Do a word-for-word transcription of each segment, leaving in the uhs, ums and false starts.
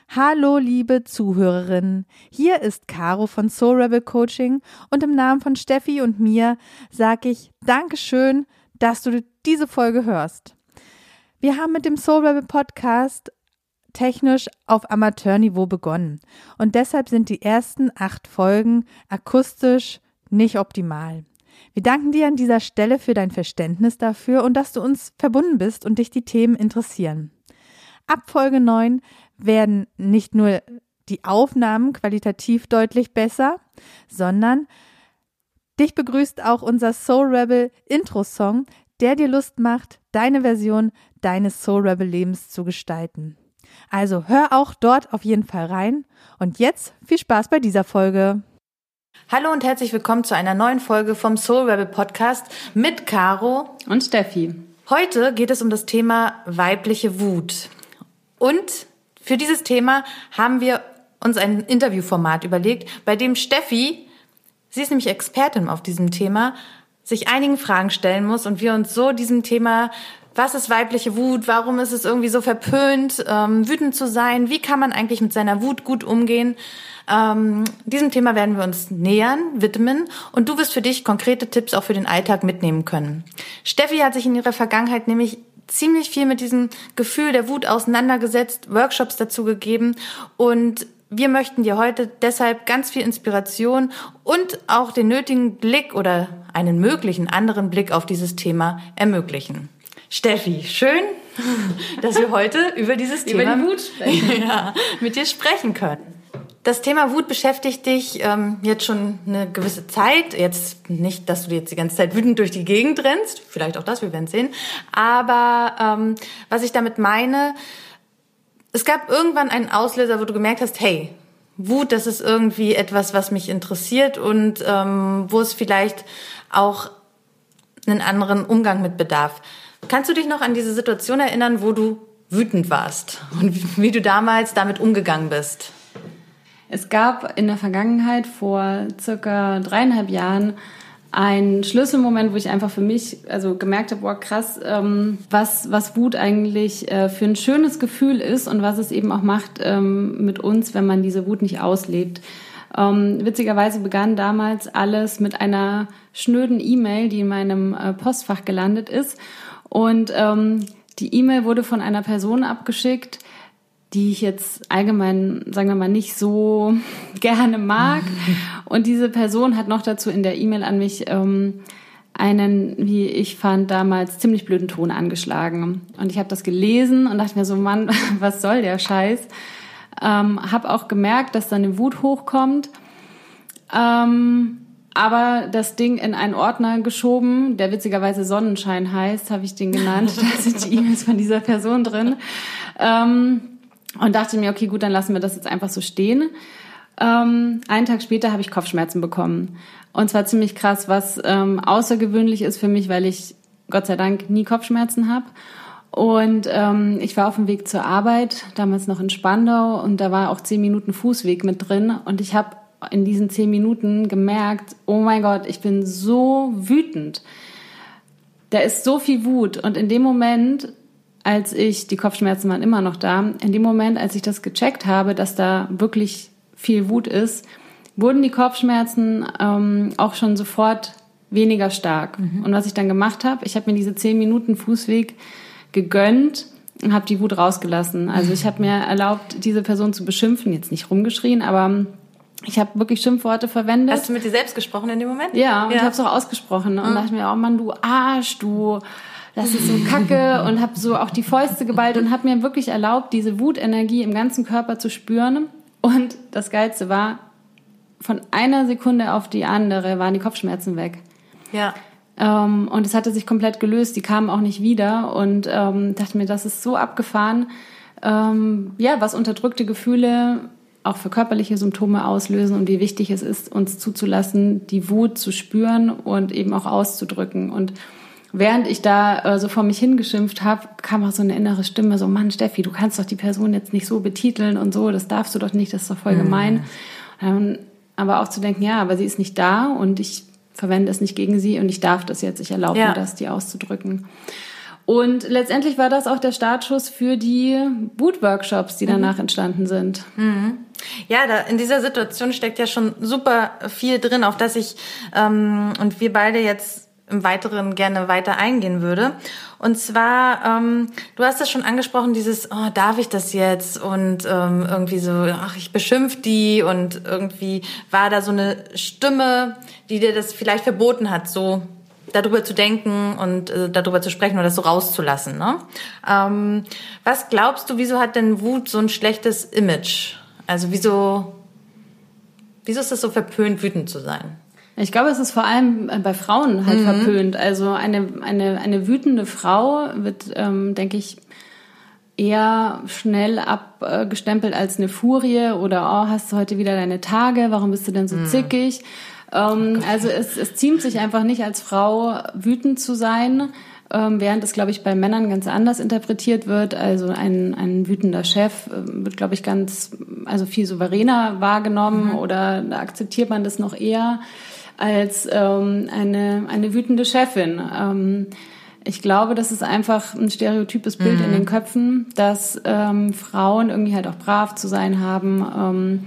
Hallo liebe Zuhörerinnen, hier ist Caro von Soul Rebel Coaching und im Namen von Steffi und mir sage ich Dankeschön, dass du diese Folge hörst. Wir haben mit dem Soul Rebel Podcast technisch auf Amateurniveau begonnen und deshalb sind die ersten acht Folgen akustisch nicht optimal. Wir danken dir an dieser Stelle für dein Verständnis dafür und dass du uns verbunden bist und dich die Themen interessieren. Ab Folge neun werden nicht nur die Aufnahmen qualitativ deutlich besser, sondern dich begrüßt auch unser Soul Rebel Intro-Song, der dir Lust macht, deine Version deines Soul Rebel Lebens zu gestalten. Also hör auch dort auf jeden Fall rein und jetzt viel Spaß bei dieser Folge. Hallo und herzlich willkommen zu einer neuen Folge vom Soul Rebel Podcast mit Caro und Steffi. Heute geht es um das Thema weibliche Wut. Und für dieses Thema haben wir uns ein Interviewformat überlegt, bei dem Steffi, sie ist nämlich Expertin auf diesem Thema, sich einigen Fragen stellen muss und wir uns so diesem Thema, was ist weibliche Wut, warum ist es irgendwie so verpönt, ähm, wütend zu sein, wie kann man eigentlich mit seiner Wut gut umgehen, ähm, diesem Thema werden wir uns nähern, widmen und du wirst für dich konkrete Tipps auch für den Alltag mitnehmen können. Steffi hat sich in ihrer Vergangenheit nämlich ziemlich viel mit diesem Gefühl der Wut auseinandergesetzt, Workshops dazu gegeben und wir möchten dir heute deshalb ganz viel Inspiration und auch den nötigen Blick oder einen möglichen anderen Blick auf dieses Thema ermöglichen. Steffi, schön, dass wir heute über dieses Thema über die Wut sprechen. ja, mit dir sprechen können. Das Thema Wut beschäftigt dich ähm, jetzt schon eine gewisse Zeit. Jetzt nicht, dass du jetzt die ganze Zeit wütend durch die Gegend rennst. Vielleicht auch das, wir werden sehen. Aber ähm, was ich damit meine, es gab irgendwann einen Auslöser, wo du gemerkt hast, hey, Wut, das ist irgendwie etwas, was mich interessiert und ähm, wo es vielleicht auch einen anderen Umgang mit bedarf. Kannst du dich noch an diese Situation erinnern, wo du wütend warst und wie du damals damit umgegangen bist? Es gab in der Vergangenheit vor circa dreieinhalb Jahren einen Schlüsselmoment, wo ich einfach für mich also gemerkt habe, boah krass, ähm, was was Wut eigentlich äh, für ein schönes Gefühl ist und was es eben auch macht ähm, mit uns, wenn man diese Wut nicht auslebt. Ähm, witzigerweise begann damals alles mit einer schnöden E-Mail, die in meinem äh, Postfach gelandet ist und ähm, die E-Mail wurde von einer Person abgeschickt, die ich jetzt allgemein, sagen wir mal, nicht so gerne mag. Und diese Person hat noch dazu in der E-Mail an mich ähm, einen, wie ich fand, damals ziemlich blöden Ton angeschlagen. Und ich habe das gelesen und dachte mir so, Mann, was soll der Scheiß? Ähm, habe auch gemerkt, dass dann eine Wut hochkommt. Ähm, aber das Ding in einen Ordner geschoben, der witzigerweise Sonnenschein heißt, habe ich den genannt. Da sind die E-Mails von dieser Person drin. Ähm, Und dachte mir, okay, gut, dann lassen wir das jetzt einfach so stehen. Ähm, einen Tag später habe ich Kopfschmerzen bekommen. Und zwar ziemlich krass, was ähm, außergewöhnlich ist für mich, weil ich Gott sei Dank nie Kopfschmerzen habe. Und ähm, ich war auf dem Weg zur Arbeit, damals noch in Spandau. Und da war auch zehn Minuten Fußweg mit drin. Und ich habe in diesen zehn Minuten gemerkt, oh mein Gott, ich bin so wütend. Da ist so viel Wut. Und in dem Moment, als ich, die Kopfschmerzen waren immer noch da, in dem Moment, als ich das gecheckt habe, dass da wirklich viel Wut ist, wurden die Kopfschmerzen ähm, auch schon sofort weniger stark. Mhm. Und was ich dann gemacht habe, ich habe mir diese zehn Minuten Fußweg gegönnt und habe die Wut rausgelassen. Also ich habe mir erlaubt, diese Person zu beschimpfen, jetzt nicht rumgeschrien, aber ich habe wirklich Schimpfworte verwendet. Hast du mit dir selbst gesprochen in dem Moment? Ja, und ja. ich habe es auch ausgesprochen und mhm. dachte mir, oh Mann, du Arsch, du... das ist so kacke und habe so auch die Fäuste geballt und habe mir wirklich erlaubt, diese Wutenergie im ganzen Körper zu spüren. Und das Geilste war, von einer Sekunde auf die andere waren die Kopfschmerzen weg. Ja. Ähm, und es hatte sich komplett gelöst, die kamen auch nicht wieder und ähm, dachte mir, das ist so abgefahren. Ähm, ja, was unterdrückte Gefühle auch für körperliche Symptome auslösen und wie wichtig es ist, uns zuzulassen, die Wut zu spüren und eben auch auszudrücken. Und während ich da äh, so vor mich hingeschimpft habe, kam auch so eine innere Stimme, so, Mann, Steffi, du kannst doch die Person jetzt nicht so betiteln und so, das darfst du doch nicht, das ist doch voll mhm. gemein. Ähm, aber auch zu denken, ja, aber sie ist nicht da und ich verwende es nicht gegen sie und ich darf das jetzt, ich erlaube ja. mir das, die auszudrücken. Und letztendlich war das auch der Startschuss für die Wut-Workshops, die danach mhm. entstanden sind. Mhm. Ja, da in dieser Situation steckt ja schon super viel drin, auf das ich ähm, und wir beide jetzt im Weiteren gerne weiter eingehen würde. Und zwar, ähm, du hast das schon angesprochen, dieses, oh, darf ich das jetzt? Und ähm, irgendwie so, ach, ich beschimpf die. Und irgendwie war da so eine Stimme, die dir das vielleicht verboten hat, so darüber zu denken und äh, darüber zu sprechen oder das so rauszulassen. Ne? Ähm, was glaubst du, wieso hat denn Wut so ein schlechtes Image? Also wieso, wieso ist das so verpönt, wütend zu sein? Ich glaube, es ist vor allem bei Frauen halt mhm. verpönt. Also eine, eine, eine wütende Frau wird, ähm, denke ich, eher schnell abgestempelt als eine Furie oder, oh, hast du heute wieder deine Tage, warum bist du denn so mhm. zickig? Ähm, oh also es, es ziemt sich einfach nicht als Frau wütend zu sein, ähm, während es, glaube ich, bei Männern ganz anders interpretiert wird. Also ein, ein wütender Chef äh, wird, glaube ich, ganz, also viel souveräner wahrgenommen mhm. oder da akzeptiert man das noch eher als ähm, eine, eine wütende Chefin. Ähm, ich glaube, das ist einfach ein stereotypes Bild mhm. in den Köpfen, dass ähm, Frauen irgendwie halt auch brav zu sein haben ähm,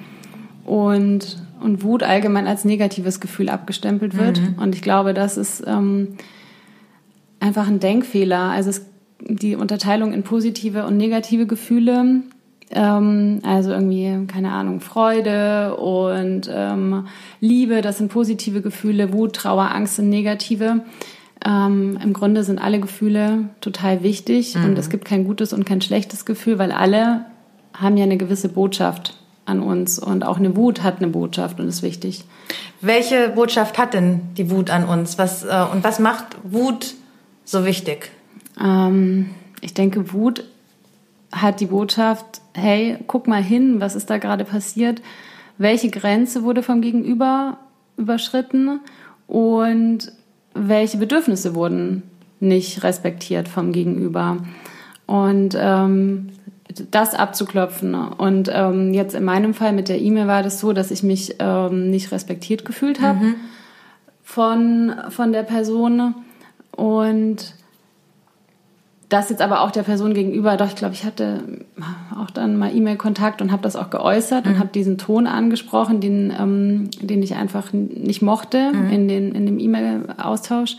und, und Wut allgemein als negatives Gefühl abgestempelt wird. Mhm. Und ich glaube, das ist ähm, einfach ein Denkfehler. Also es, die Unterteilung in positive und negative Gefühle, ähm, also irgendwie, keine Ahnung, Freude und ähm, Liebe, das sind positive Gefühle, Wut, Trauer, Angst sind negative. Ähm, im Grunde sind alle Gefühle total wichtig mhm. und es gibt kein gutes und kein schlechtes Gefühl, weil alle haben ja eine gewisse Botschaft an uns und auch eine Wut hat eine Botschaft und ist wichtig. Welche Botschaft hat denn die Wut an uns? Was, äh, und was macht Wut so wichtig? Ähm, ich denke, Wut hat die Botschaft, hey, guck mal hin, was ist da gerade passiert? Welche Grenze wurde vom Gegenüber überschritten und welche Bedürfnisse wurden nicht respektiert vom Gegenüber? Und ähm, das abzuklopfen. Und ähm, jetzt in meinem Fall mit der E-Mail war das so, dass ich mich ähm, nicht respektiert gefühlt habe mhm. von, von der Person und das jetzt aber auch der Person gegenüber, doch ich glaube, ich hatte auch dann mal E-Mail-Kontakt und habe das auch geäußert mhm. und habe diesen Ton angesprochen, den, ähm, den ich einfach nicht mochte mhm. in, den, in dem E-Mail-Austausch.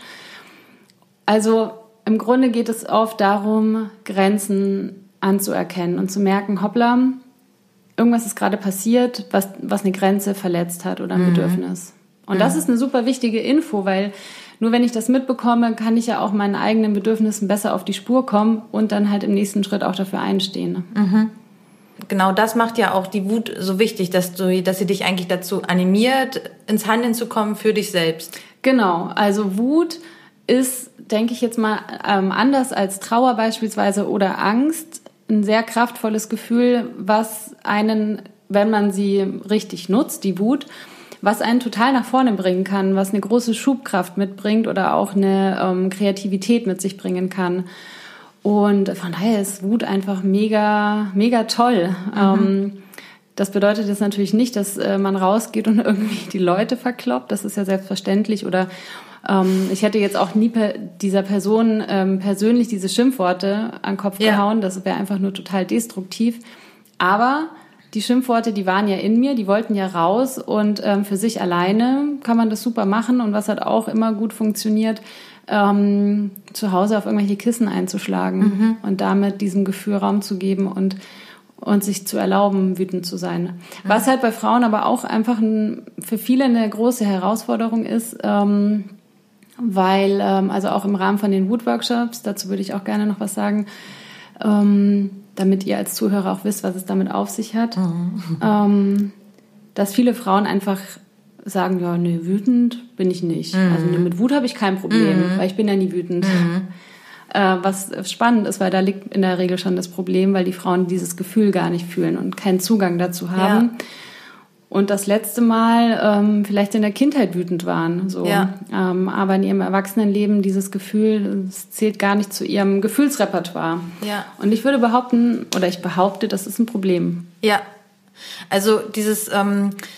Also im Grunde geht es oft darum, Grenzen anzuerkennen und zu merken, hoppla, irgendwas ist gerade passiert, was, was eine Grenze verletzt hat oder ein mhm. Bedürfnis. Und mhm. das ist eine super wichtige Info, weil nur wenn ich das mitbekomme, kann ich ja auch meinen eigenen Bedürfnissen besser auf die Spur kommen und dann halt im nächsten Schritt auch dafür einstehen. Mhm. Genau das macht ja auch die Wut so wichtig, dass du, dass sie dich eigentlich dazu animiert, ins Handeln zu kommen für dich selbst. Genau, also Wut ist, denke ich jetzt mal, ähm, anders als Trauer beispielsweise oder Angst, ein sehr kraftvolles Gefühl, was einen, wenn man sie richtig nutzt, die Wut, was einen total nach vorne bringen kann, was eine große Schubkraft mitbringt oder auch eine ähm, Kreativität mit sich bringen kann. Und von daher ist Wut einfach mega, mega toll. Mhm. Ähm, das bedeutet jetzt natürlich nicht, dass äh, man rausgeht und irgendwie die Leute verkloppt. Das ist ja selbstverständlich. Oder ähm, ich hätte jetzt auch nie per dieser Person ähm, persönlich diese Schimpfworte an den Kopf ja. gehauen. Das wäre einfach nur total destruktiv. Aber die Schimpfworte, die waren ja in mir, die wollten ja raus und ähm, für sich alleine kann man das super machen und was hat auch immer gut funktioniert, ähm, zu Hause auf irgendwelche Kissen einzuschlagen mhm. und damit diesem Gefühl Raum zu geben und, und sich zu erlauben, wütend zu sein. Mhm. Was halt bei Frauen aber auch einfach ein, für viele eine große Herausforderung ist, ähm, weil, ähm, also auch im Rahmen von den Wut-Workshops, dazu würde ich auch gerne noch was sagen, ähm, damit ihr als Zuhörer auch wisst, was es damit auf sich hat, mhm. ähm, dass viele Frauen einfach sagen, ja, nee, wütend bin ich nicht. Mhm. Also mit Wut habe ich kein Problem, mhm. weil ich bin ja nie wütend. Mhm. Äh, was spannend ist, weil da liegt in der Regel schon das Problem, weil die Frauen dieses Gefühl gar nicht fühlen und keinen Zugang dazu haben. Ja. Und das letzte Mal ähm, vielleicht in der Kindheit wütend waren. So. Ja. Ähm, aber in ihrem Erwachsenenleben dieses Gefühl, es zählt gar nicht zu ihrem Gefühlsrepertoire. Ja. Und ich würde behaupten, oder ich behaupte, das ist ein Problem. Ja, also dieses, ähm,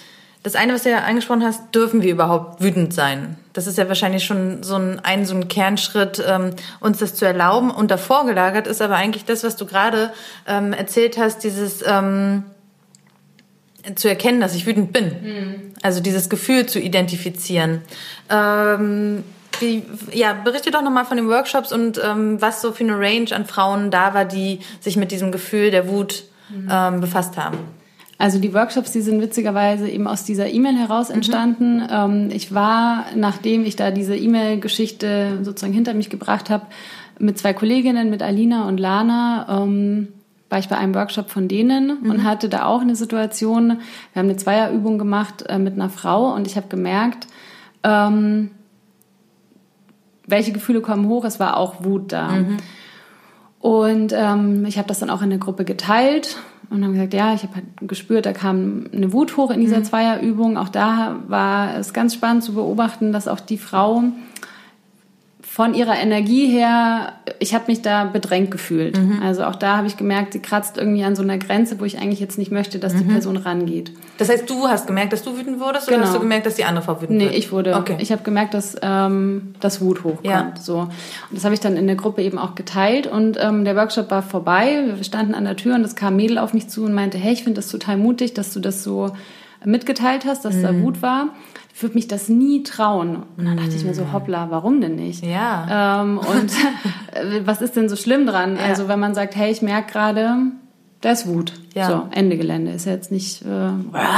Das eine, was du ja angesprochen hast, dürfen wir überhaupt wütend sein? Das ist ja wahrscheinlich schon so ein, ein, so ein Kernschritt, ähm, uns das zu erlauben. Und davor gelagert ist aber eigentlich das, was du gerade ähm, erzählt hast, dieses ähm, zu erkennen, dass ich wütend bin. Mhm. Also dieses Gefühl zu identifizieren. Ähm, wie, ja, berichte doch nochmal von den Workshops und ähm, was so für eine Range an Frauen da war, die sich mit diesem Gefühl der Wut mhm. ähm, befasst haben. Also die Workshops, die sind witzigerweise eben aus dieser E-Mail heraus entstanden. Mhm. Ähm, ich war, nachdem ich da diese E-Mail-Geschichte sozusagen hinter mich gebracht habe, mit zwei Kolleginnen, mit Alina und Lana, ähm, war ich bei einem Workshop von denen mhm. und hatte da auch eine Situation, wir haben eine Zweierübung gemacht äh, mit einer Frau und ich habe gemerkt, ähm, welche Gefühle kommen hoch, es war auch Wut da. Mhm. Und ähm, ich habe das dann auch in der Gruppe geteilt und haben gesagt, ja, ich habe halt gespürt, da kam eine Wut hoch in dieser mhm. Zweierübung. Auch da war es ganz spannend zu beobachten, dass auch die Frau von ihrer Energie her, ich habe mich da bedrängt gefühlt. Mhm. Also auch da habe ich gemerkt, sie kratzt irgendwie an so einer Grenze, wo ich eigentlich jetzt nicht möchte, dass mhm. die Person rangeht. Das heißt, du hast gemerkt, dass du wütend wurdest genau. oder hast du gemerkt, dass die andere Frau wütend nee, wird? Nee, ich wurde. Okay. Ich habe gemerkt, dass ähm, das Wut hochkommt. Ja. So. Und das habe ich dann in der Gruppe eben auch geteilt. Und ähm, der Workshop war vorbei. Wir standen an der Tür und es kam ein Mädel auf mich zu und meinte, hey, ich finde das total mutig, dass du das so mitgeteilt hast, dass mhm. da Wut war. Ich würde mich das nie trauen. Und dann dachte ich mir so, hoppla, warum denn nicht? Ja. Ähm, und was ist denn so schlimm dran? Ja. Also wenn man sagt, hey, ich merke gerade, da ist Wut. Ja. So, Ende Gelände. Ist ja jetzt nicht... Äh,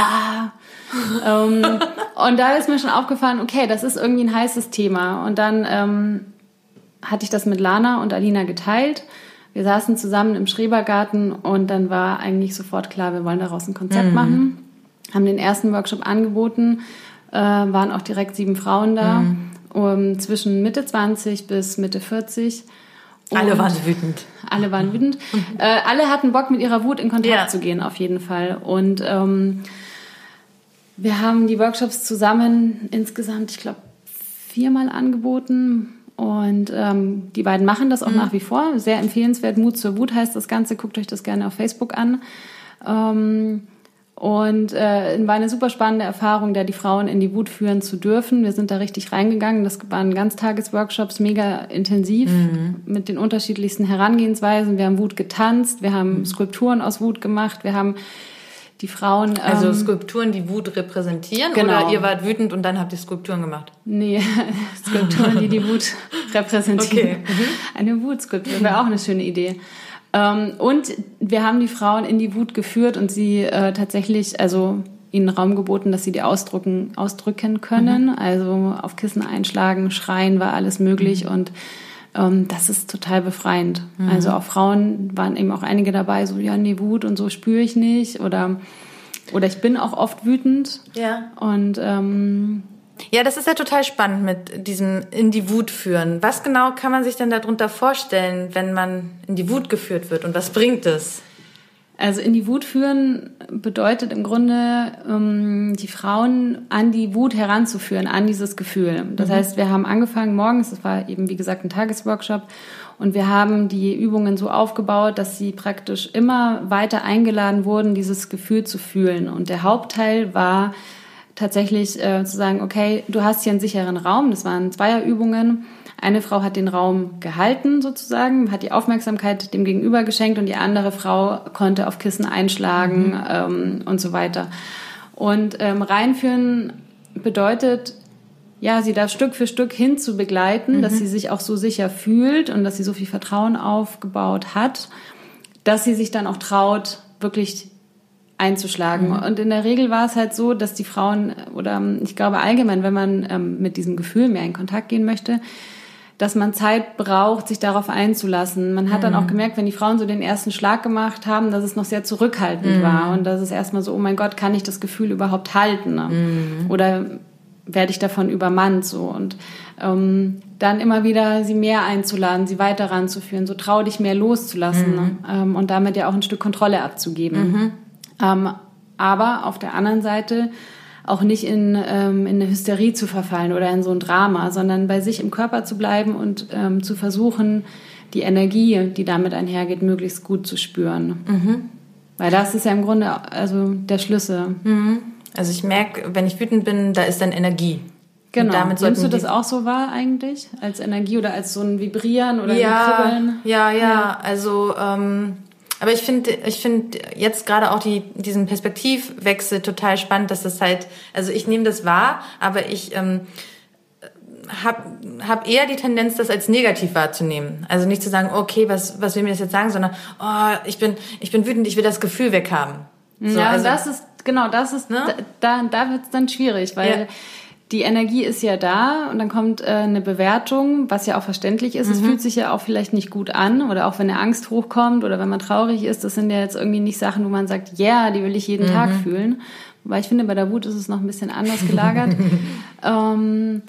ähm, und da ist mir schon aufgefallen, okay, das ist irgendwie ein heißes Thema. Und dann ähm, hatte ich das mit Lana und Alina geteilt. Wir saßen zusammen im Schrebergarten und dann war eigentlich sofort klar, wir wollen daraus ein Konzept mhm. machen. Haben den ersten Workshop angeboten. Äh, waren auch direkt sieben Frauen da, mhm. um, zwischen Mitte zwanzig bis Mitte vierzig. Und alle waren wütend. Alle waren wütend. Mhm. Äh, alle hatten Bock, mit ihrer Wut in Kontakt ja. zu gehen, auf jeden Fall. Und ähm, wir haben die Workshops zusammen insgesamt, ich glaube, viermal angeboten. Und ähm, die beiden machen das auch mhm. nach wie vor. Sehr empfehlenswert. Mut zur Wut heißt das Ganze. Guckt euch das gerne auf Facebook an. Ähm, Und äh, war eine super spannende Erfahrung, da die Frauen in die Wut führen zu dürfen. Wir sind da richtig reingegangen. Das waren Ganztagesworkshops, mega intensiv, mhm. mit den unterschiedlichsten Herangehensweisen. Wir haben Wut getanzt, wir haben mhm. Skulpturen aus Wut gemacht, wir haben die Frauen... Ähm, also Skulpturen, die Wut repräsentieren? Genau. Oder ihr wart wütend und dann habt ihr Skulpturen gemacht? Nee, Skulpturen, die die Wut repräsentieren. Okay. Mhm. Eine Wutskulptur wäre auch eine schöne Idee. Ähm, und wir haben die Frauen in die Wut geführt und sie äh, tatsächlich, also ihnen Raum geboten, dass sie die ausdrücken, ausdrücken können. Mhm. Also auf Kissen einschlagen, schreien, war alles möglich mhm. und ähm, das ist total befreiend. Mhm. Also auch Frauen waren eben auch einige dabei, so ja, nee, Wut und so spüre ich nicht oder, oder ich bin auch oft wütend. Ja. Und ähm, ja, das ist ja total spannend mit diesem in die Wut führen. Was genau kann man sich denn darunter vorstellen, wenn man in die Wut geführt wird und was bringt es? Also in die Wut führen bedeutet im Grunde, ähm, die Frauen an die Wut heranzuführen, an dieses Gefühl. Das mhm. heißt, wir haben angefangen morgens, das war eben wie gesagt ein Tagesworkshop, und wir haben die Übungen so aufgebaut, dass sie praktisch immer weiter eingeladen wurden, dieses Gefühl zu fühlen. Und der Hauptteil war tatsächlich äh, zu sagen, okay, du hast hier einen sicheren Raum. Das waren Zweierübungen. Eine Frau hat den Raum gehalten sozusagen, hat die Aufmerksamkeit dem Gegenüber geschenkt und die andere Frau konnte auf Kissen einschlagen mhm. ähm, und so weiter. Und ähm, reinführen bedeutet, ja, sie da Stück für Stück hin zu begleiten, mhm. dass sie sich auch so sicher fühlt und dass sie so viel Vertrauen aufgebaut hat, dass sie sich dann auch traut, wirklich einzuschlagen. Mhm. Und in der Regel war es halt so, dass die Frauen, oder ich glaube allgemein, wenn man ähm, mit diesem Gefühl mehr in Kontakt gehen möchte, dass man Zeit braucht, sich darauf einzulassen. Man hat mhm. dann auch gemerkt, wenn die Frauen so den ersten Schlag gemacht haben, dass es noch sehr zurückhaltend mhm. war und dass es erstmal so, oh mein Gott, kann ich das Gefühl überhaupt halten? Ne? Mhm. Oder werde ich davon übermannt? So. Und ähm, dann immer wieder sie mehr einzuladen, sie weiter ranzuführen, so trau dich mehr loszulassen mhm. ne? ähm, und damit ja auch ein Stück Kontrolle abzugeben. Mhm. Ähm, aber auf der anderen Seite auch nicht in, ähm, in eine Hysterie zu verfallen oder in so ein Drama, sondern bei sich im Körper zu bleiben und ähm, zu versuchen, die Energie, die damit einhergeht, möglichst gut zu spüren. Mhm. Weil das ist ja im Grunde also der Schlüssel. Mhm. Also ich merke, wenn ich wütend bin, da ist dann Energie. Genau. Damit nimmst du das auch so wahr eigentlich? Als Energie oder als so ein Vibrieren oder ja, ein Kribbeln? Ja, ja, ja. Also, ähm, aber ich finde ich finde jetzt gerade auch die, diesen Perspektivwechsel total spannend, dass das halt, also ich nehme das wahr, aber ich ähm, habe hab eher die Tendenz, das als negativ wahrzunehmen. Also nicht zu sagen, okay, was, was will mir das jetzt sagen, sondern, oh, ich bin, ich bin wütend, ich will das Gefühl weghaben. So, ja, also, das ist, genau, das ist, ne? da, da wird's dann schwierig, weil ja. die Energie ist ja da und dann kommt äh, eine Bewertung, was ja auch verständlich ist. Mhm. Es fühlt sich ja auch vielleicht nicht gut an oder auch wenn eine Angst hochkommt oder wenn man traurig ist, das sind ja jetzt irgendwie nicht Sachen, wo man sagt, ja, yeah, die will ich jeden mhm. Tag fühlen. Wobei ich finde, bei der Wut ist es noch ein bisschen anders gelagert. ähm,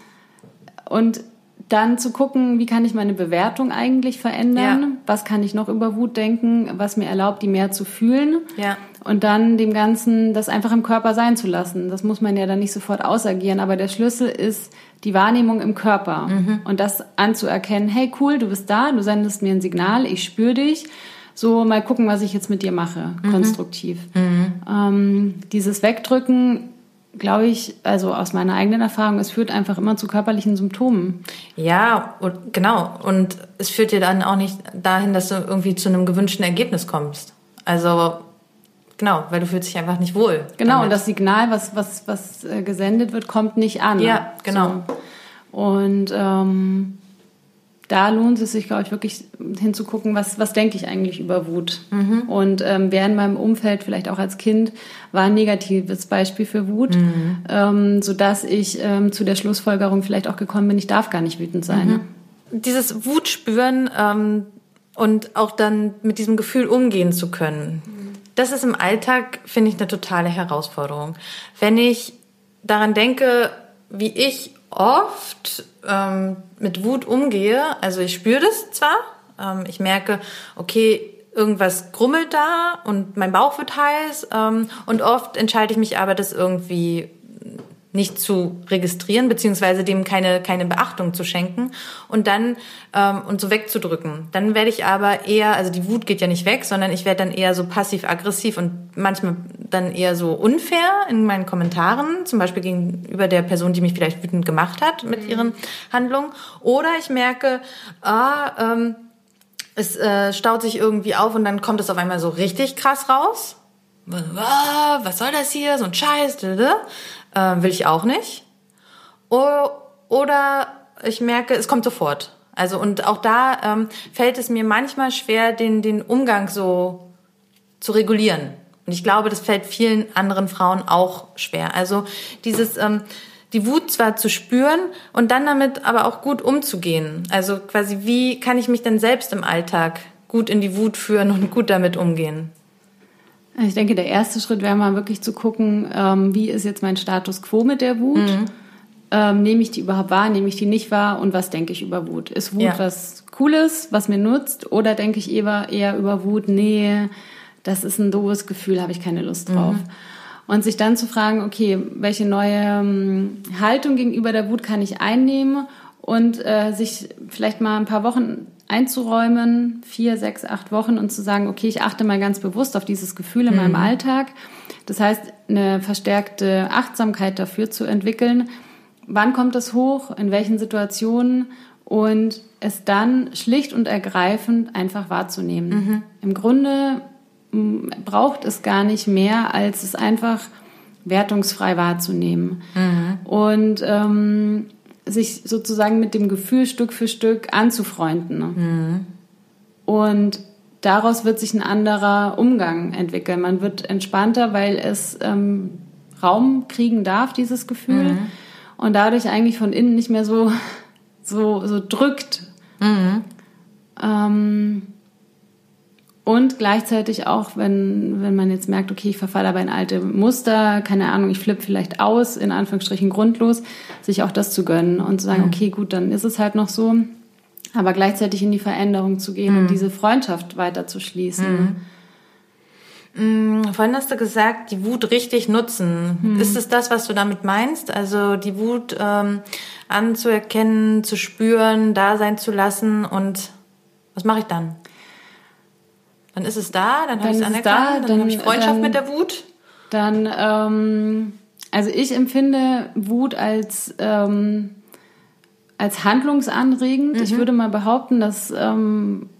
und dann zu gucken, wie kann ich meine Bewertung eigentlich verändern? Ja. Was kann ich noch über Wut denken, was mir erlaubt, die mehr zu fühlen? Ja. Und dann dem Ganzen das einfach im Körper sein zu lassen. Das muss man ja dann nicht sofort ausagieren. Aber der Schlüssel ist die Wahrnehmung im Körper. Mhm. Und das anzuerkennen, hey cool, du bist da, du sendest mir ein Signal, ich spüre dich. So, mal gucken, was ich jetzt mit dir mache, mhm. konstruktiv. Mhm. Ähm, dieses Wegdrücken, glaube ich, also aus meiner eigenen Erfahrung, es führt einfach immer zu körperlichen Symptomen. Ja, und, genau. Und es führt dir dann auch nicht dahin, dass du irgendwie zu einem gewünschten Ergebnis kommst. Also, genau, weil du fühlst dich einfach nicht wohl. Genau, damit. Und das Signal, was, was, was gesendet wird, kommt nicht an. Ja, genau. So. Und ähm, da lohnt es sich, glaube ich, wirklich hinzugucken, was, was denke ich eigentlich über Wut. Mhm. Und ähm, wer in meinem Umfeld, vielleicht auch als Kind, war ein negatives Beispiel für Wut, mhm. ähm, sodass ich ähm, zu der Schlussfolgerung vielleicht auch gekommen bin, ich darf gar nicht wütend sein. Mhm. Dieses Wutspüren ähm, und auch dann mit diesem Gefühl umgehen zu können, mhm. das ist im Alltag, finde ich, eine totale Herausforderung. Wenn ich daran denke, wie ich oft ähm, mit Wut umgehe, also ich spüre das zwar, ähm, ich merke, okay, irgendwas grummelt da und mein Bauch wird heiß ähm, und oft entscheide ich mich aber, das irgendwie nicht zu registrieren, beziehungsweise dem keine keine Beachtung zu schenken und dann ähm, und so wegzudrücken. Dann werde ich aber eher, also die Wut geht ja nicht weg, sondern ich werde dann eher so passiv-aggressiv und manchmal dann eher so unfair in meinen Kommentaren, zum Beispiel gegenüber der Person, die mich vielleicht wütend gemacht hat mit mhm. ihren Handlungen. Oder ich merke, ah, ähm, es äh, staut sich irgendwie auf und dann kommt es auf einmal so richtig krass raus. Was soll das hier? So ein Scheiß. Äh, will ich auch nicht. Oder ich merke, es kommt sofort. Also und auch da ähm, fällt es mir manchmal schwer, den den Umgang so zu regulieren. Und ich glaube, das fällt vielen anderen Frauen auch schwer. Also dieses ähm, die Wut zwar zu spüren und dann damit aber auch gut umzugehen. Also quasi, wie kann ich mich denn selbst im Alltag gut in die Wut führen und gut damit umgehen? Ich denke, der erste Schritt wäre mal wirklich zu gucken, ähm, wie ist jetzt mein Status quo mit der Wut? Mhm. Ähm, nehme ich die überhaupt wahr, nehme ich die nicht wahr und was denke ich über Wut? Ist Wut ja. was Cooles, was mir nutzt oder denke ich eher, eher über Wut, nee, das ist ein doofes Gefühl, habe ich keine Lust drauf. Mhm. Und sich dann zu fragen, okay, welche neue ähm, Haltung gegenüber der Wut kann ich einnehmen und äh, sich vielleicht mal ein paar Wochen einzuräumen, vier, sechs, acht Wochen und zu sagen, okay, ich achte mal ganz bewusst auf dieses Gefühl in mhm. meinem Alltag. Das heißt, eine verstärkte Achtsamkeit dafür zu entwickeln. Wann kommt es hoch? In welchen Situationen? Und es dann schlicht und ergreifend einfach wahrzunehmen. Mhm. Im Grunde m, braucht es gar nicht mehr, als es einfach wertungsfrei wahrzunehmen. Mhm. Und ähm, sich sozusagen mit dem Gefühl Stück für Stück anzufreunden. Mhm. Und daraus wird sich ein anderer Umgang entwickeln. Man wird entspannter, weil es ähm, Raum kriegen darf, dieses Gefühl. Mhm. Und dadurch eigentlich von innen nicht mehr so, so, so drückt. Mhm. Ähm, und gleichzeitig auch, wenn, wenn man jetzt merkt, okay, ich verfalle aber in alte Muster, keine Ahnung, ich flippe vielleicht aus, in Anführungsstrichen grundlos, sich auch das zu gönnen und zu sagen, mhm. okay, gut, dann ist es halt noch so, aber gleichzeitig in die Veränderung zu gehen mhm. und diese Freundschaft weiter zu schließen. Mhm. Mhm. Vorhin hast du gesagt, die Wut richtig nutzen. Mhm. Ist es das, was du damit meinst? Also die Wut ähm, anzuerkennen, zu spüren, da sein zu lassen und was mache ich dann? Dann ist es da, dann habe ich es anerkannt, dann, dann habe ich Freundschaft dann, mit der Wut. Dann ähm, Also ich empfinde Wut als, ähm, als handlungsanregend. Mhm. Ich würde mal behaupten, das ähm,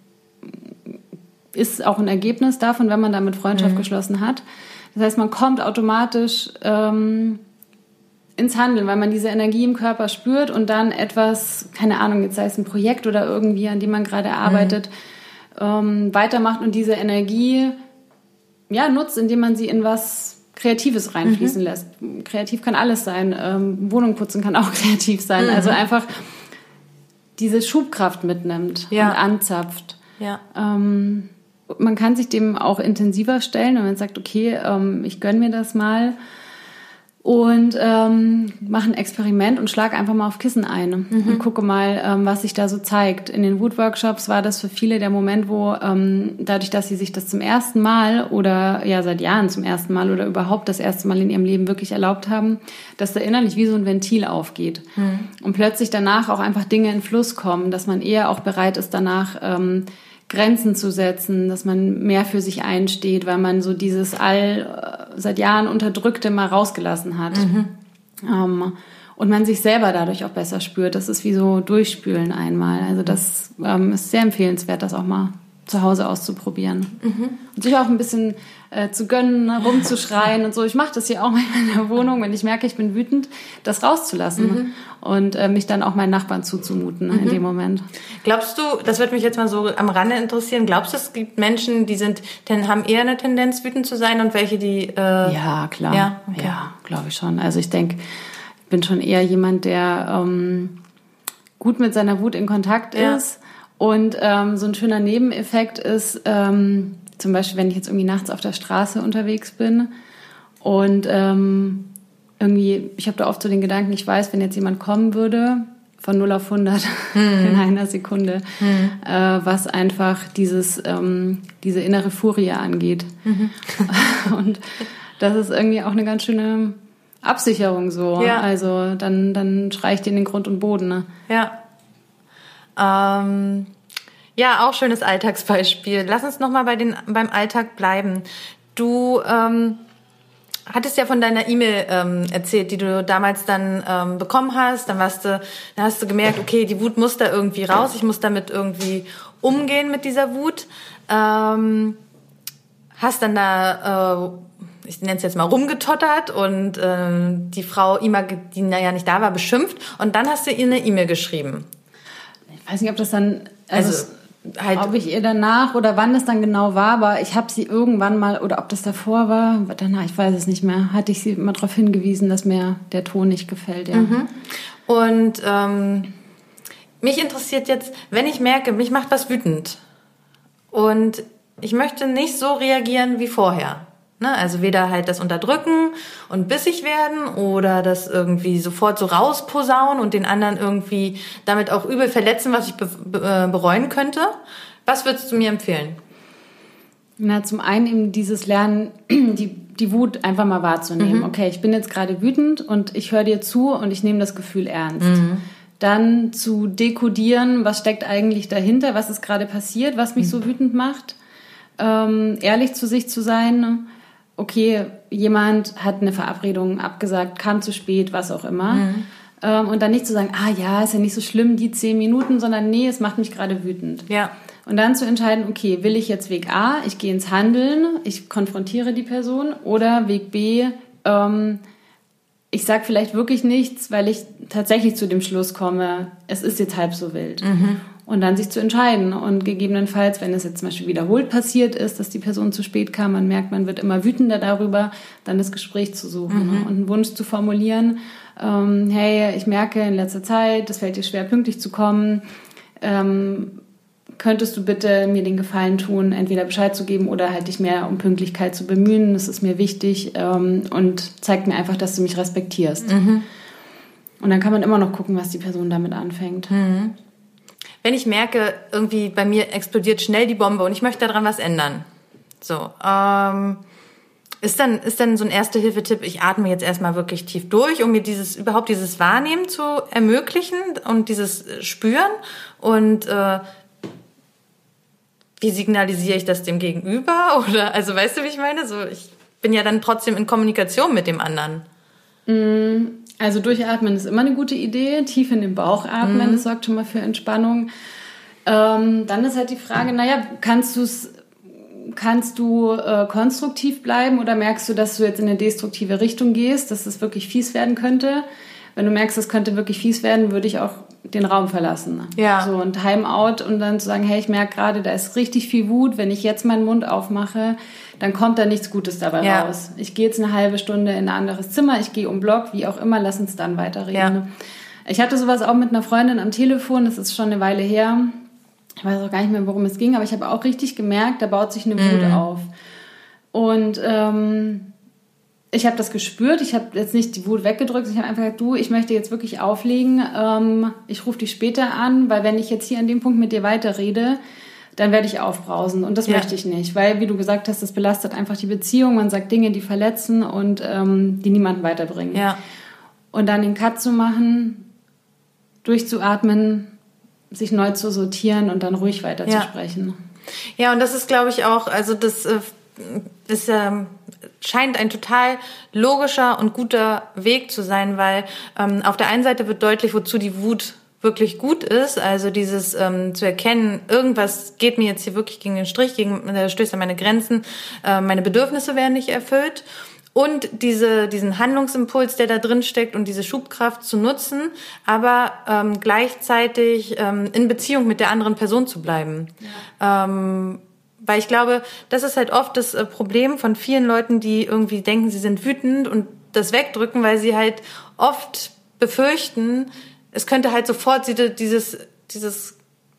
ist auch ein Ergebnis davon, wenn man damit Freundschaft mhm. geschlossen hat. Das heißt, man kommt automatisch ähm, ins Handeln, weil man diese Energie im Körper spürt und dann etwas, keine Ahnung, jetzt sei es ein Projekt oder irgendwie, an dem man gerade arbeitet, mhm. ähm, weitermacht und diese Energie ja, nutzt, indem man sie in was Kreatives reinfließen mhm. lässt. Kreativ kann alles sein. Ähm, Wohnung putzen kann auch kreativ sein. Mhm. Also einfach diese Schubkraft mitnimmt ja. und anzapft. Ja. Ähm, man kann sich dem auch intensiver stellen, wenn man sagt, okay, ähm, ich gönne mir das mal und ähm, mache ein Experiment und schlage einfach mal auf Kissen ein mhm. und gucke mal, ähm, was sich da so zeigt. In den Wut-Workshops war das für viele der Moment, wo ähm, dadurch, dass sie sich das zum ersten Mal oder ja seit Jahren zum ersten Mal oder überhaupt das erste Mal in ihrem Leben wirklich erlaubt haben, dass da innerlich wie so ein Ventil aufgeht mhm. und plötzlich danach auch einfach Dinge in Fluss kommen, dass man eher auch bereit ist, danach ähm, Grenzen zu setzen, dass man mehr für sich einsteht, weil man so dieses all äh, seit Jahren Unterdrückte mal rausgelassen hat. Mhm. Ähm, und man sich selber dadurch auch besser spürt. Das ist wie so Durchspülen einmal. Also das ähm, ist sehr empfehlenswert, das auch mal zu Hause auszuprobieren. Mhm. Und sich auch ein bisschen äh, zu gönnen, rumzuschreien und so. Ich mache das hier auch mal in der Wohnung, wenn ich merke, ich bin wütend, das rauszulassen mhm. und äh, mich dann auch meinen Nachbarn zuzumuten mhm. in dem Moment. Glaubst du, das würde mich jetzt mal so am Rande interessieren, glaubst du, es gibt Menschen, die sind, denn haben eher eine Tendenz, wütend zu sein und welche, die... Äh ja, klar. Ja, okay. ja glaube ich schon. Also ich denke, ich bin schon eher jemand, der ähm, gut mit seiner Wut in Kontakt ja. ist. Und ähm, so ein schöner Nebeneffekt ist, ähm, zum Beispiel, wenn ich jetzt irgendwie nachts auf der Straße unterwegs bin und ähm, irgendwie, ich habe da oft so den Gedanken, ich weiß, wenn jetzt jemand kommen würde, von null auf hundert mhm. in einer Sekunde, mhm. äh, was einfach dieses, ähm, diese innere Furie angeht. Mhm. Und das ist irgendwie auch eine ganz schöne Absicherung so. Ja. Also dann, dann schrei ich dir in den Grund und Boden. Ne? Ja. Ähm, ja, auch schönes Alltagsbeispiel. Lass uns noch mal bei den, beim Alltag bleiben. Du ähm, hattest ja von deiner E-Mail ähm, erzählt, die du damals dann ähm, bekommen hast. Dann warst du, dann hast du gemerkt, okay, die Wut muss da irgendwie raus. Ich muss damit irgendwie umgehen mit dieser Wut. Ähm, hast dann da, äh, ich nenne es jetzt mal, rumgetottert und äh, die Frau, Ima, die ja nicht da war, beschimpft. Und dann hast du ihr eine E-Mail geschrieben. Ich weiß nicht, ob das dann, also, also halt, ob ich ihr danach oder wann das dann genau war, aber ich habe sie irgendwann mal, oder ob das davor war, danach, ich weiß es nicht mehr, hatte ich sie immer darauf hingewiesen, dass mir der Ton nicht gefällt. Ja. Mhm. Und ähm, mich interessiert jetzt, wenn ich merke, mich macht was wütend und ich möchte nicht so reagieren wie vorher. Ne, also weder halt das Unterdrücken und bissig werden oder das irgendwie sofort so rausposaunen und den anderen irgendwie damit auch übel verletzen, was ich be- be- bereuen könnte. Was würdest du mir empfehlen? Na, zum einen eben dieses Lernen, die, die Wut einfach mal wahrzunehmen. Mhm. Okay, ich bin jetzt gerade wütend und ich höre dir zu und ich nehme das Gefühl ernst. Mhm. Dann zu dekodieren, was steckt eigentlich dahinter, was ist gerade passiert, was mich mhm. so wütend macht. Ähm, ehrlich zu sich zu sein. Okay, jemand hat eine Verabredung abgesagt, kam zu spät, was auch immer. Mhm. Ähm, und dann nicht zu sagen, ah ja, ist ja nicht so schlimm, die zehn Minuten, sondern nee, es macht mich gerade wütend. Ja. Und dann zu entscheiden, okay, will ich jetzt Weg A, ich gehe ins Handeln, ich konfrontiere die Person, oder Weg B, ähm, ich sage vielleicht wirklich nichts, weil ich tatsächlich zu dem Schluss komme, es ist jetzt halb so wild. Mhm. Und dann sich zu entscheiden. Und gegebenenfalls, wenn es jetzt zum Beispiel wiederholt passiert ist, dass die Person zu spät kam, man merkt, man wird immer wütender darüber, dann das Gespräch zu suchen mhm. und einen Wunsch zu formulieren. Ähm, hey, ich merke in letzter Zeit, es fällt dir schwer, pünktlich zu kommen. Ähm, könntest du bitte mir den Gefallen tun, entweder Bescheid zu geben oder halt dich mehr um Pünktlichkeit zu bemühen. Das ist mir wichtig ähm, und zeigt mir einfach, dass du mich respektierst. Mhm. Und dann kann man immer noch gucken, was die Person damit anfängt. Mhm. Wenn ich merke, irgendwie bei mir explodiert schnell die Bombe und ich möchte daran was ändern. So, ähm, ist dann, ist dann so ein Erste-Hilfe-Tipp, ich atme jetzt erstmal wirklich tief durch, um mir dieses, überhaupt dieses Wahrnehmen zu ermöglichen und dieses Spüren. Und äh, wie signalisiere ich das dem Gegenüber? Oder, also weißt du, wie ich meine? So, ich bin ja dann trotzdem in Kommunikation mit dem anderen. Also durchatmen ist immer eine gute Idee. Tief in den Bauch atmen, mhm. das sorgt schon mal für Entspannung. Ähm, dann ist halt die Frage, naja, kannst du es Kannst du äh, konstruktiv bleiben oder merkst du, dass du jetzt in eine destruktive Richtung gehst, dass es wirklich fies werden könnte? Wenn du merkst, es könnte wirklich fies werden, würde ich auch den Raum verlassen. Ja. So ein Timeout und dann zu sagen, hey, ich merke gerade, da ist richtig viel Wut. Wenn ich jetzt meinen Mund aufmache, dann kommt da nichts Gutes dabei ja. raus. Ich gehe jetzt eine halbe Stunde in ein anderes Zimmer, ich gehe um Block, wie auch immer, lass uns dann weiterreden. Ja. Ich hatte sowas auch mit einer Freundin am Telefon, das ist schon eine Weile her. Ich weiß auch gar nicht mehr, worum es ging, aber ich habe auch richtig gemerkt, da baut sich eine Wut mm. auf. Und ähm, ich habe das gespürt, ich habe jetzt nicht die Wut weggedrückt, ich habe einfach gesagt, du, ich möchte jetzt wirklich auflegen, ähm, ich rufe dich später an, weil wenn ich jetzt hier an dem Punkt mit dir weiterrede, dann werde ich aufbrausen und das ja. möchte ich nicht, weil, wie du gesagt hast, das belastet einfach die Beziehung, man sagt Dinge, die verletzen und ähm, die niemanden weiterbringen. Ja. Und dann den Cut zu machen, durchzuatmen, sich neu zu sortieren und dann ruhig weiterzusprechen. Ja. ja, und das ist, glaube ich, auch, also das äh, ist, äh, scheint ein total logischer und guter Weg zu sein, weil ähm, auf der einen Seite wird deutlich, wozu die Wut wirklich gut ist, also dieses ähm, zu erkennen, irgendwas geht mir jetzt hier wirklich gegen den Strich, gegen, äh, stößt an meine Grenzen, äh, meine Bedürfnisse werden nicht erfüllt. Und diese, diesen Handlungsimpuls, der da drin steckt und diese Schubkraft zu nutzen, aber ähm, gleichzeitig ähm, in Beziehung mit der anderen Person zu bleiben. Ja. Ähm, weil ich glaube, das ist halt oft das äh, Problem von vielen Leuten, die irgendwie denken, sie sind wütend und das wegdrücken, weil sie halt oft befürchten, es könnte halt sofort dieses, dieses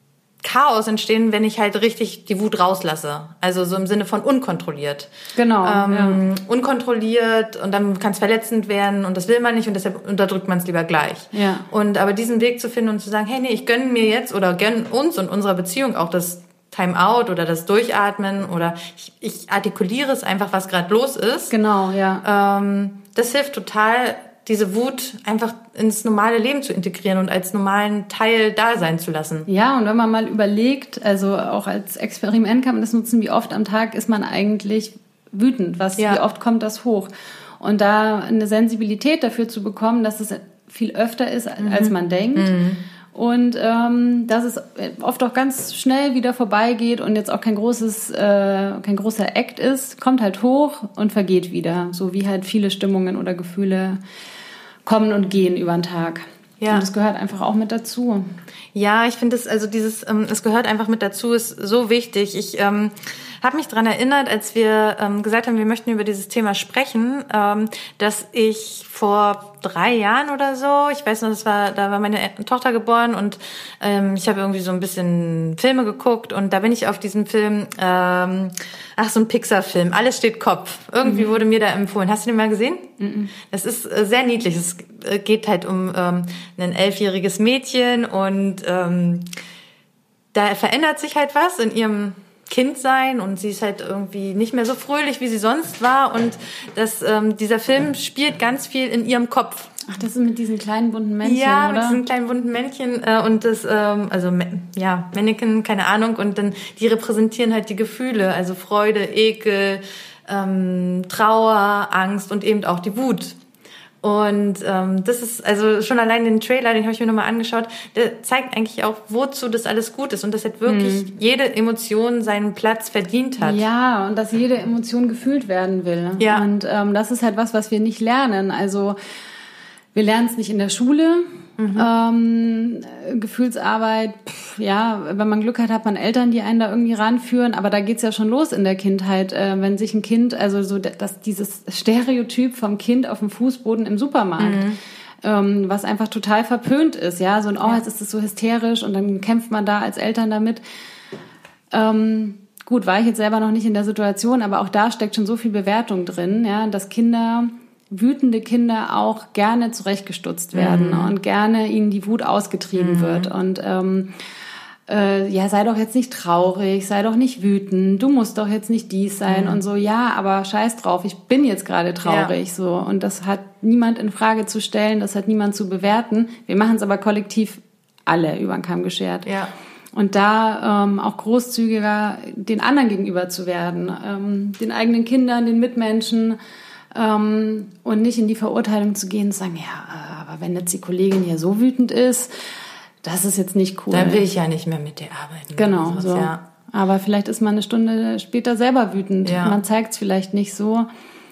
Chaos entstehen, wenn ich halt richtig die Wut rauslasse. Also so im Sinne von unkontrolliert. Genau. Ähm, ja. Unkontrolliert und dann kann es verletzend werden und das will man nicht und deshalb unterdrückt man es lieber gleich. Ja. Und aber diesen Weg zu finden und zu sagen, hey, nee, ich gönne mir jetzt oder gönne uns und unserer Beziehung auch das Timeout oder das Durchatmen oder ich, ich artikuliere es einfach, was gerade los ist. Genau, ja. Ähm, das hilft total, diese Wut einfach ins normale Leben zu integrieren und als normalen Teil da sein zu lassen. Ja, und wenn man mal überlegt, also auch als Experiment kann man das nutzen, wie oft am Tag ist man eigentlich wütend, was, ja. wie oft kommt das hoch? Und da eine Sensibilität dafür zu bekommen, dass es viel öfter ist, mhm. als man denkt. Mhm. Und ähm, dass es oft auch ganz schnell wieder vorbeigeht und jetzt auch kein großes, äh, kein großer Act ist, kommt halt hoch und vergeht wieder. So wie halt viele Stimmungen oder Gefühle kommen und gehen über den Tag. Ja. Und das gehört einfach auch mit dazu. Ja, ich finde es, also dieses, ähm, es gehört einfach mit dazu, ist so wichtig. Ich ähm, habe mich daran erinnert, als wir ähm, gesagt haben, wir möchten über dieses Thema sprechen, ähm, dass ich vor drei Jahren oder so, ich weiß noch, das war, da war meine Tochter geboren und ähm, ich habe irgendwie so ein bisschen Filme geguckt und da bin ich auf diesen Film, ähm, ach so ein Pixar-Film, Alles steht Kopf. Irgendwie mhm. wurde mir da empfohlen. Hast du den mal gesehen? Mhm. Das ist äh, sehr niedlich. Es äh, geht halt um ähm, ein elfjähriges Mädchen und ähm, da verändert sich halt was in ihrem Kindsein und sie ist halt irgendwie nicht mehr so fröhlich, wie sie sonst war und das, ähm, dieser Film spielt ganz viel in ihrem Kopf. Ach, das sind mit diesen kleinen bunten Männchen, ja, oder? Ja, mit diesen kleinen bunten Männchen äh, und das, ähm, also ja, Mannequin, keine Ahnung und dann, die repräsentieren halt die Gefühle, also Freude, Ekel, ähm, Trauer, Angst und eben auch die Wut. Und ähm, das ist, also schon allein den Trailer, den habe ich mir nochmal angeschaut, der zeigt eigentlich auch, wozu das alles gut ist und dass halt wirklich hm. jede Emotion seinen Platz verdient hat. Ja, und dass jede Emotion gefühlt werden will. Ja. Und ähm, das ist halt was, was wir nicht lernen. Also wir lernen es nicht in der Schule. Mhm. Ähm, Gefühlsarbeit, pff, ja, wenn man Glück hat, hat man Eltern, die einen da irgendwie ranführen, aber da geht's ja schon los in der Kindheit, äh, wenn sich ein Kind, also so dass dieses Stereotyp vom Kind auf dem Fußboden im Supermarkt, mhm. ähm, was einfach total verpönt ist, ja, so ein, oh, jetzt ist es so hysterisch und dann kämpft man da als Eltern damit. Ähm, gut, war ich jetzt selber noch nicht in der Situation, aber auch da steckt schon so viel Bewertung drin, ja, dass Kinder wütende Kinder auch gerne zurechtgestutzt werden mhm. und gerne ihnen die Wut ausgetrieben mhm. wird. Und ähm, äh, ja, sei doch jetzt nicht traurig, sei doch nicht wütend, du musst doch jetzt nicht dies sein mhm. und so. Ja, aber scheiß drauf, ich bin jetzt gerade traurig. Ja. So. Und das hat niemand in Frage zu stellen, das hat niemand zu bewerten. Wir machen es aber kollektiv alle über den Kamm geschert. Ja. Und da ähm, auch großzügiger den anderen gegenüber zu werden, ähm, den eigenen Kindern, den Mitmenschen, ähm, und nicht in die Verurteilung zu gehen und sagen, ja, aber wenn jetzt die Kollegin hier so wütend ist, das ist jetzt nicht cool. Dann will ich ja nicht mehr mit dir arbeiten. Genau, sowas, so. Ja. Aber vielleicht ist man eine Stunde später selber wütend. Ja. Man zeigt es vielleicht nicht so,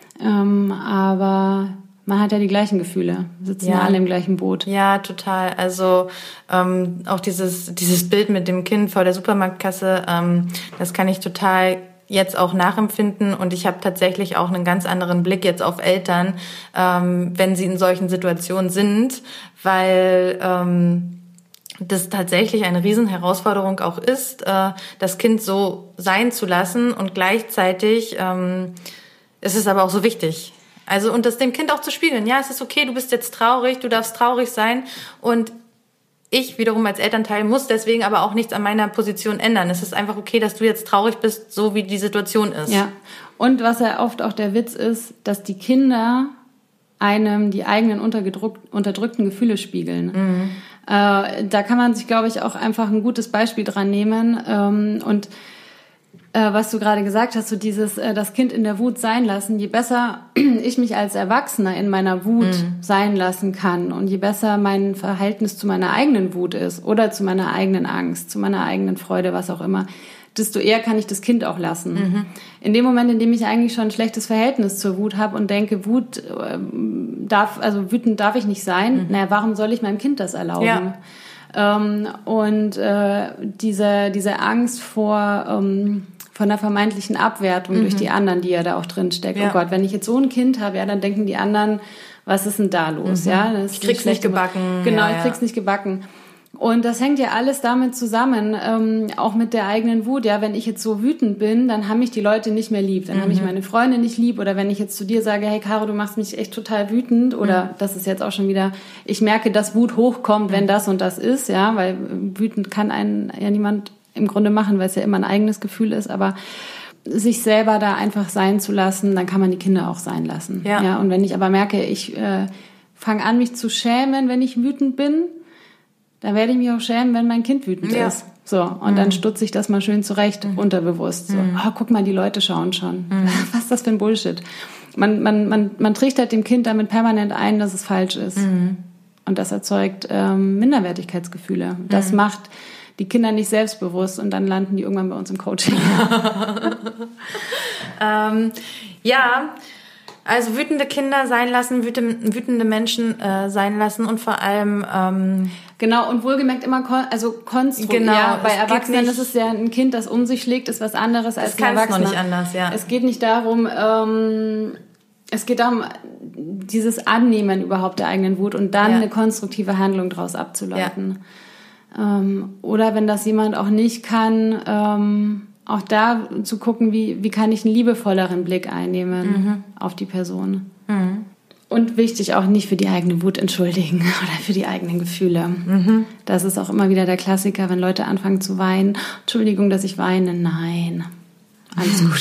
ähm, aber man hat ja die gleichen Gefühle. Wir sitzen ja alle im gleichen Boot. Ja, total. Also ähm, auch dieses dieses Bild mit dem Kind vor der Supermarktkasse, ähm, das kann ich total jetzt auch nachempfinden, und ich habe tatsächlich auch einen ganz anderen Blick jetzt auf Eltern, ähm, wenn sie in solchen Situationen sind, weil ähm, das tatsächlich eine Riesenherausforderung auch ist, äh, das Kind so sein zu lassen, und gleichzeitig ähm, ist es aber auch so wichtig. Also, und das dem Kind auch zu spiegeln. Ja, es ist okay, du bist jetzt traurig, du darfst traurig sein, und ich wiederum als Elternteil muss deswegen aber auch nichts an meiner Position ändern. Es ist einfach okay, dass du jetzt traurig bist, so wie die Situation ist. Ja, und was ja oft auch der Witz ist, dass die Kinder einem die eigenen unterdrückten Gefühle spiegeln. Mhm. Äh, da kann man sich, glaube ich, auch einfach ein gutes Beispiel dran nehmen. Ähm, und äh, was du gerade gesagt hast, so dieses äh, das Kind in der Wut sein lassen, je besser ich mich als Erwachsener in meiner Wut mhm. sein lassen kann und je besser mein Verhältnis zu meiner eigenen Wut ist oder zu meiner eigenen Angst, zu meiner eigenen Freude, was auch immer, desto eher kann ich das Kind auch lassen. Mhm. In dem Moment, in dem ich eigentlich schon ein schlechtes Verhältnis zur Wut habe und denke, Wut äh, darf, also wütend darf ich nicht sein, mhm. naja, warum soll ich meinem Kind das erlauben? Ja. Ähm, und äh, diese, diese Angst vor, ähm, von der vermeintlichen Abwertung mhm. durch die anderen, die ja da auch drin steckt. Ja. Oh Gott, wenn ich jetzt so ein Kind habe, ja, dann denken die anderen, was ist denn da los? Mhm. Ja, das ich krieg's nicht gebacken. Genau, ja, ich krieg's ja. nicht gebacken. Und das hängt ja alles damit zusammen, ähm, auch mit der eigenen Wut. Ja, wenn ich jetzt so wütend bin, dann haben mich die Leute nicht mehr lieb. Dann mhm. haben mich meine Freunde nicht lieb. Oder wenn ich jetzt zu dir sage, hey Caro, du machst mich echt total wütend. Oder mhm. das ist jetzt auch schon wieder, ich merke, dass Wut hochkommt, mhm. wenn das und das ist. Ja, weil wütend kann einen ja niemand im Grunde machen, weil es ja immer ein eigenes Gefühl ist. Aber sich selber da einfach sein zu lassen, dann kann man die Kinder auch sein lassen. Ja. Ja, und wenn ich aber merke, ich äh, fange an, mich zu schämen, wenn ich wütend bin, dann werde ich mich auch schämen, wenn mein Kind wütend ja. ist. So, und mhm. dann stutze ich das mal schön zurecht, mhm. unterbewusst. So, mhm. oh, guck mal, die Leute schauen schon. Mhm. Was ist das für ein Bullshit? Man, man, man, man trichtert dem Kind damit permanent ein, dass es falsch ist. Mhm. Und das erzeugt ähm, Minderwertigkeitsgefühle. Das mhm. macht die Kinder nicht selbstbewusst, und dann landen die irgendwann bei uns im Coaching. ähm, ja, also wütende Kinder sein lassen, wütende, wütende Menschen äh, sein lassen, und vor allem ähm, genau, und wohlgemerkt immer kon- also konstruiert. Genau, ja, bei Erwachsenen ist es ja ein Kind, das um sich schlägt, ist was anderes als ein Erwachsener. Das kann es noch nicht anders, ja. Es geht nicht darum, ähm, es geht darum, dieses Annehmen überhaupt der eigenen Wut und dann ja. eine konstruktive Handlung daraus abzuleiten. Ja. Ähm, oder wenn das jemand auch nicht kann, ähm, auch da zu gucken, wie, wie kann ich einen liebevolleren Blick einnehmen mhm. auf die Person. Mhm. Und wichtig, auch nicht für die eigene Wut entschuldigen oder für die eigenen Gefühle. Mhm. Das ist auch immer wieder der Klassiker, wenn Leute anfangen zu weinen. Entschuldigung, dass ich weine. Nein, alles gut.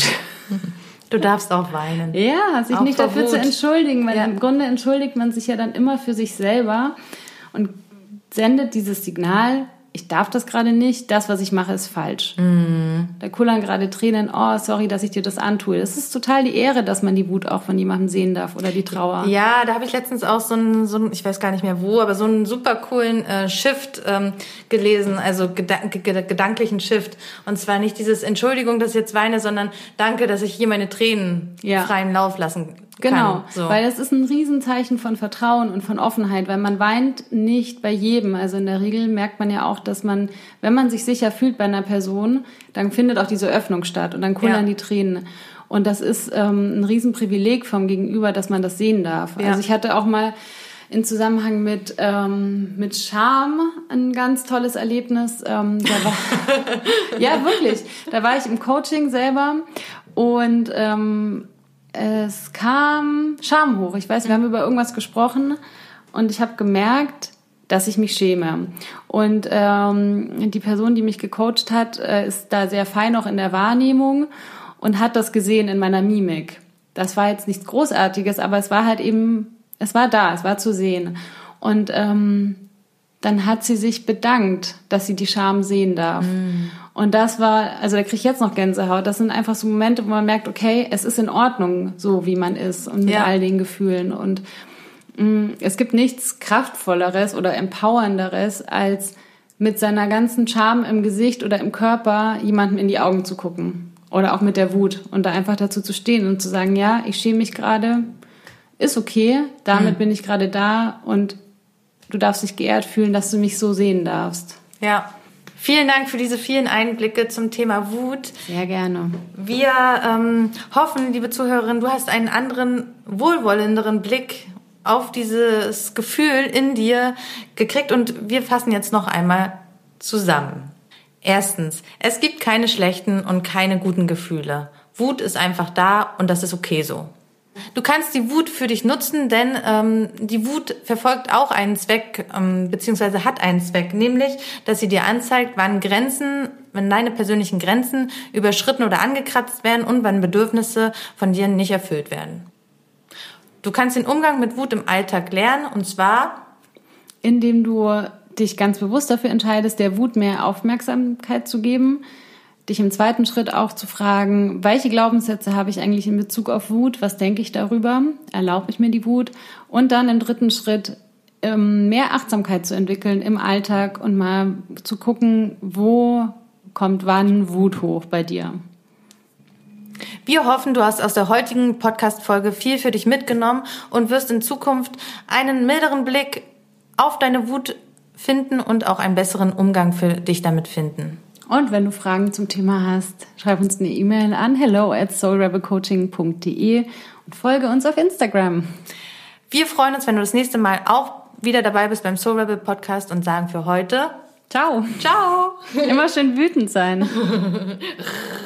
Du darfst auch weinen. Ja, sich auch nicht dafür Wut. zu entschuldigen, weil ja. im Grunde entschuldigt man sich ja dann immer für sich selber und sendet dieses Signal, ich darf das gerade nicht, das, was ich mache, ist falsch. Mm. Da kullern gerade Tränen, oh, sorry, dass ich dir das antue. Das ist total die Ehre, dass man die Wut auch von jemandem sehen darf oder die Trauer. Ja, da habe ich letztens auch so einen, so einen, ich weiß gar nicht mehr wo, aber so einen super coolen äh, Shift ähm, gelesen, also gedan- g- gedanklichen Shift. Und zwar nicht dieses Entschuldigung, dass ich jetzt weine, sondern danke, dass ich hier meine Tränen ja. freien Lauf lassen kann. Genau, so. Weil das ist ein Riesenzeichen von Vertrauen und von Offenheit, weil man weint nicht bei jedem. Also in der Regel merkt man ja auch, dass man, wenn man sich sicher fühlt bei einer Person, dann findet auch diese Öffnung statt und dann kullern ja. die Tränen. Und das ist ähm, ein Riesenprivileg vom Gegenüber, dass man das sehen darf. Ja. Also ich hatte auch mal in Zusammenhang mit ähm, mit Scham ein ganz tolles Erlebnis. Ähm, da war ja, wirklich. Da war ich im Coaching selber und ähm, es kam Scham hoch. Ich weiß, wir haben über irgendwas gesprochen und ich habe gemerkt, dass ich mich schäme. Und ähm, die Person, die mich gecoacht hat, äh, ist da sehr fein auch in der Wahrnehmung und hat das gesehen in meiner Mimik. Das war jetzt nichts Großartiges, aber es war halt eben, es war da, es war zu sehen. Und ähm, dann hat sie sich bedankt, dass sie die Scham sehen darf. Mm. Und das war, also da kriege ich jetzt noch Gänsehaut. Das sind einfach so Momente, wo man merkt, okay, es ist in Ordnung, so wie man ist und mit Ja. all den Gefühlen. Und mh, es gibt nichts Kraftvolleres oder Empowernderes, als mit seiner ganzen Charme im Gesicht oder im Körper jemandem in die Augen zu gucken. Oder auch mit der Wut. Und da einfach dazu zu stehen und zu sagen, ja, ich schäme mich gerade, ist okay, damit mhm. bin ich gerade da und du darfst dich geehrt fühlen, dass du mich so sehen darfst. Ja. Vielen Dank für diese vielen Einblicke zum Thema Wut. Sehr gerne. Wir ähm, hoffen, liebe Zuhörerin, du hast einen anderen, wohlwollenderen Blick auf dieses Gefühl in dir gekriegt. Und wir fassen jetzt noch einmal zusammen. Erstens, es gibt keine schlechten und keine guten Gefühle. Wut ist einfach da und das ist okay so. Du kannst die Wut für dich nutzen, denn ähm, die Wut verfolgt auch einen Zweck, ähm, beziehungsweise hat einen Zweck, nämlich, dass sie dir anzeigt, wann Grenzen, wenn deine persönlichen Grenzen überschritten oder angekratzt werden und wann Bedürfnisse von dir nicht erfüllt werden. Du kannst den Umgang mit Wut im Alltag lernen, und zwar, indem du dich ganz bewusst dafür entscheidest, der Wut mehr Aufmerksamkeit zu geben, dich im zweiten Schritt auch zu fragen, welche Glaubenssätze habe ich eigentlich in Bezug auf Wut, was denke ich darüber, erlaube ich mir die Wut, und dann im dritten Schritt mehr Achtsamkeit zu entwickeln im Alltag und mal zu gucken, wo kommt wann Wut hoch bei dir. Wir hoffen, du hast aus der heutigen Podcast-Folge viel für dich mitgenommen und wirst in Zukunft einen milderen Blick auf deine Wut finden und auch einen besseren Umgang für dich damit finden. Und wenn du Fragen zum Thema hast, schreib uns eine E-Mail an hello at soul rebel coaching punkt de und folge uns auf Instagram. Wir freuen uns, wenn du das nächste Mal auch wieder dabei bist beim Soul Rebel Podcast und sagen für heute Ciao. Ciao. Immer schön wütend sein.